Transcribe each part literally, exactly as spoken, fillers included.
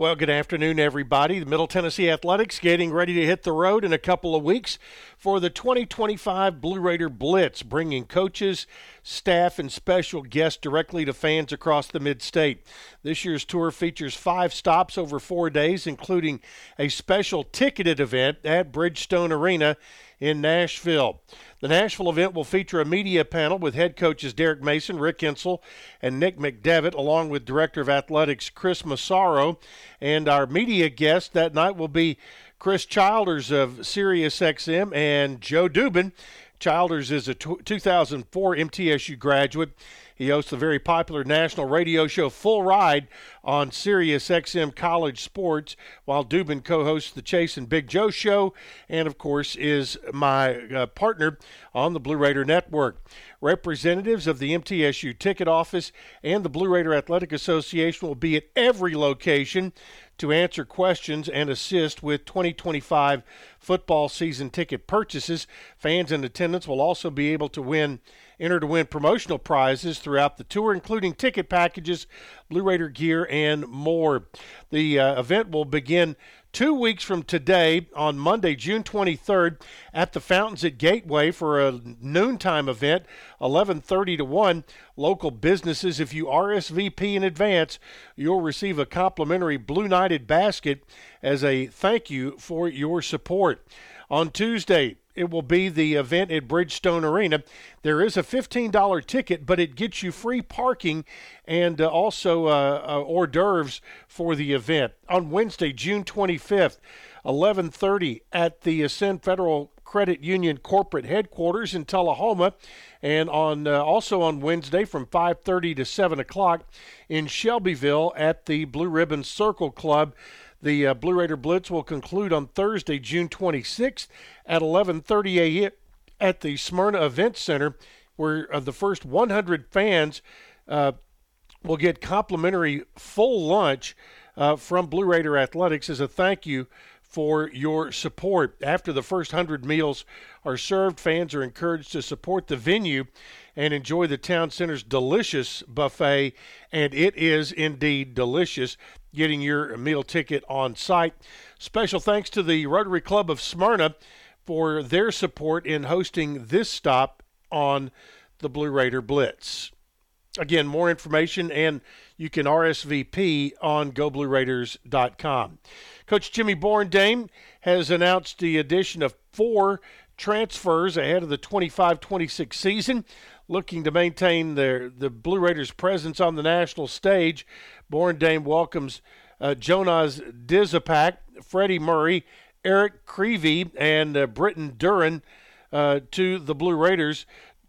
Well, good afternoon, everybody. The Middle Tennessee Athletics getting ready to hit the road in a couple of weeks for the twenty twenty-five Blue Raider Blitz, bringing coaches, staff, and special guests directly to fans across the mid-state. This year's tour features five stops over four days, including a special ticketed event at Bridgestone Arena in Nashville. The Nashville event will feature a media panel with head coaches Derek Mason, Rick Insell, and Nick McDevitt, along with Director of Athletics Chris Massaro. And our media guest that night will be Chris Childers of Sirius X M and Joe Dubin. Childers is a two thousand four M T S U graduate. He hosts the very popular national radio show Full Ride on Sirius X M College Sports, while Dubin co-hosts the Chase and Big Joe show and, of course, is my uh, partner on the Blue Raider Network. Representatives of the M T S U ticket office and the Blue Raider Athletic Association will be at every location to answer questions and assist with twenty twenty-five football season ticket purchases. Fans in attendance will also be able to win, enter to win promotional prizes throughout the tour, including ticket packages, Blue Raider gear, and more. The uh, event will begin two weeks from today on Monday, June twenty-third at the Fountains at Gateway for a noontime event, eleven thirty to one. Local businesses, if you R S V P in advance, you'll receive a complimentary Blue Knighted basket as a thank you for your support. On Tuesday, it will be the event at Bridgestone Arena. There is a fifteen dollars ticket, but it gets you free parking and uh, also uh, uh, hors d'oeuvres for the event. On Wednesday, June twenty-fifth, eleven thirty at the Ascend Federal Credit Union corporate headquarters in Tullahoma, and on uh, also on Wednesday from five thirty to seven o'clock in Shelbyville at the Blue Ribbon Circle Club. The uh, Blue Raider Blitz will conclude on Thursday, June twenty-sixth at eleven thirty a.m. at the Smyrna Event Center, where uh, the first one hundred fans uh, will get complimentary full lunch uh, from Blue Raider Athletics as a thank you for your support. After the first one hundred meals are served, fans are encouraged to support the venue and enjoy the town center's delicious buffet, and it is indeed delicious. Getting your meal ticket on site. Special thanks to the Rotary Club of Smyrna for their support in hosting this stop on the Blue Raider Blitz. Again, more information, and you can R S V P on go blue raiders dot com. Coach Jimmy Borndame has announced the addition of four transfers ahead of the twenty-five twenty-six season. Looking to maintain their, the Blue Raiders' presence on the national stage, Borndame welcomes uh, Jonas Dizapak, Freddie Murray, Eric Creevy, and uh, Britton Duran uh, to the Blue Raiders.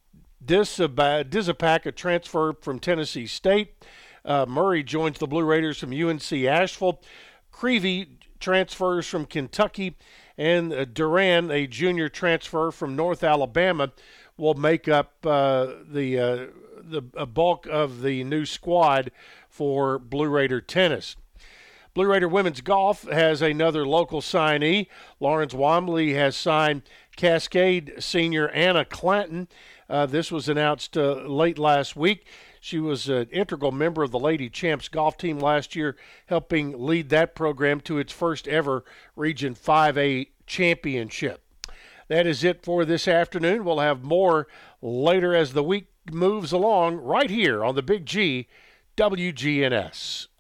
Dizapak, a transfer from Tennessee State. Uh, Murray joins the Blue Raiders from U N C Asheville. Creevy transfers from Kentucky, and uh, Duran, a junior transfer from North Alabama, will make up uh, the uh, the uh, bulk of the new squad for Blue Raider tennis. Blue Raider women's golf has another local signee. Lawrence Womley has signed Cascade senior Anna Clanton. Uh, this was announced uh, late last week. She was an integral member of the Lady Champs golf team last year, helping lead that program to its first ever Region five A championship. That is it for this afternoon. We'll have more later as the week moves along right here on the Big G W G N S.